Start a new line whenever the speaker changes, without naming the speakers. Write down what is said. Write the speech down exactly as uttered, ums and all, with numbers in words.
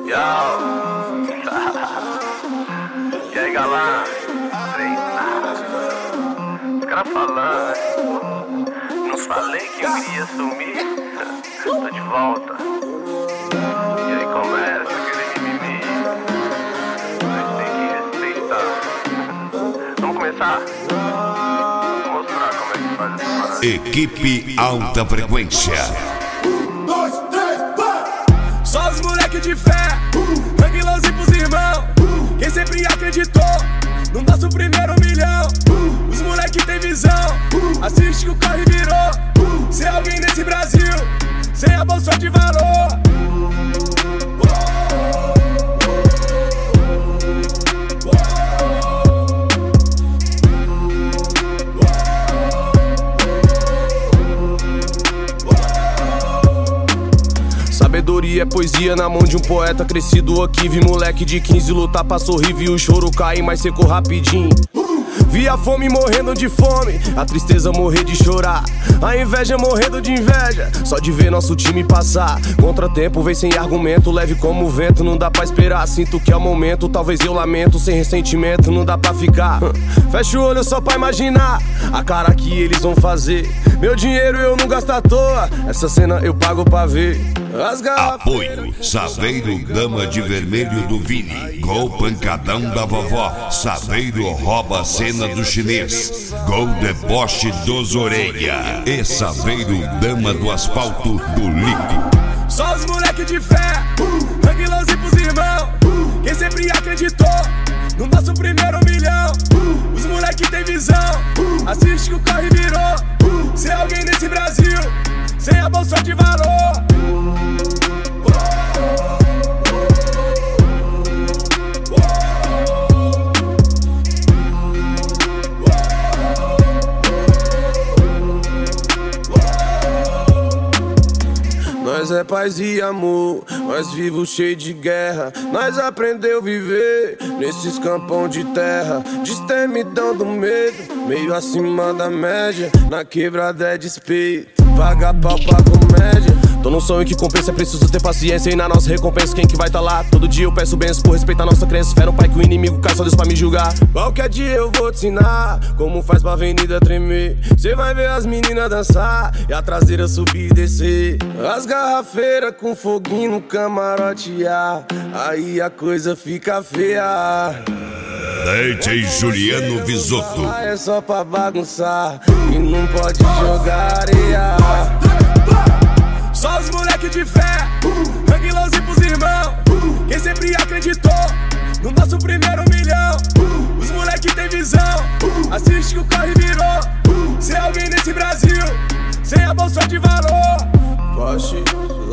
Yo. E aí, galã? Os caras falando. Não falei que eu iria sumir? Tô de volta. E aí, começa aquele mimimi. Vocês têm que respeitar. Vamos começar? Vou mostrar como é que faz essa parada.
Equipe Alta Frequência.
Só os moleque de fé, tranquilãozinho pros irmãos. Quem sempre acreditou no nosso primeiro milhão. Os moleque tem visão, assiste que o corre virou. Se alguém nesse Brasil, sem a bolsa de valor. Sabedoria é poesia na mão de um poeta crescido aqui. Vi moleque de quinze lutar pra sorrir, vi o choro cair, mas secou rapidinho. Vi a fome morrendo de fome, a tristeza morrer de chorar, a inveja morrendo de inveja, só de ver nosso time passar. Contratempo vem sem argumento, leve como o vento, não dá pra esperar. Sinto que é o momento, talvez eu lamento, sem ressentimento, não dá pra ficar. Fecha o olho só pra imaginar a cara que eles vão fazer. Meu dinheiro eu não gasto à toa, essa cena eu pago pra ver.
Apoio Saveiro Dama de Vermelho do Vini. Gol Pancadão da Vovó. Saveiro rouba a cena do chinês. Gol Deboche dos Orelha. E Saveiro Dama do Asfalto do Lico.
Só os moleque de fé, tranquilãozinho pros irmãos. Quem sempre acreditou no nosso primeiro milhão. Os moleque tem visão, assiste que o corre virou. Se alguém nesse Brasil, sem a bolsa de valor. Nós é paz e amor, nós vivos cheio de guerra. Nós aprendeu viver nesses campão de terra. Destemidão do medo, meio acima da média. Na quebrada é despeito, paga pau pra comédia. Tô num sonho que compensa, é preciso ter paciência. E na nossa recompensa quem que vai tá lá? Todo dia eu peço bênçãos por respeitar a nossa crença. Fé no pai que o inimigo cai, só Deus pra me julgar. Qualquer dia eu vou te ensinar como faz pra avenida tremer. Cê vai ver as meninas dançar e a traseira subir e descer. As garrafeiras com foguinho no camarote, ah, aí a coisa fica feia.
D J Juliano Visotto.
É só pra bagunçar e não pode jogar areia. Só os moleque de fé, tranquilãozinho pros irmãos. Quem sempre acreditou no nosso primeiro milhão. Os moleque tem visão, assiste que o corre virou. Se alguém nesse Brasil, sem a bolsa de valor. Porsche